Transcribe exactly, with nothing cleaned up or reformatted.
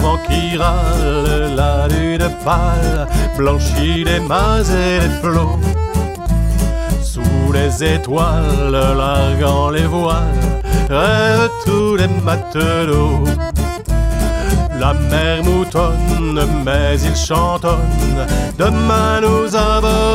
vent qui râle, la lune pâle blanchit les mâts et les flots. Sous les étoiles, larguant les voiles, rêvent tous les matelots. La mer moutonne, mais il chantonne, demain nous aborderons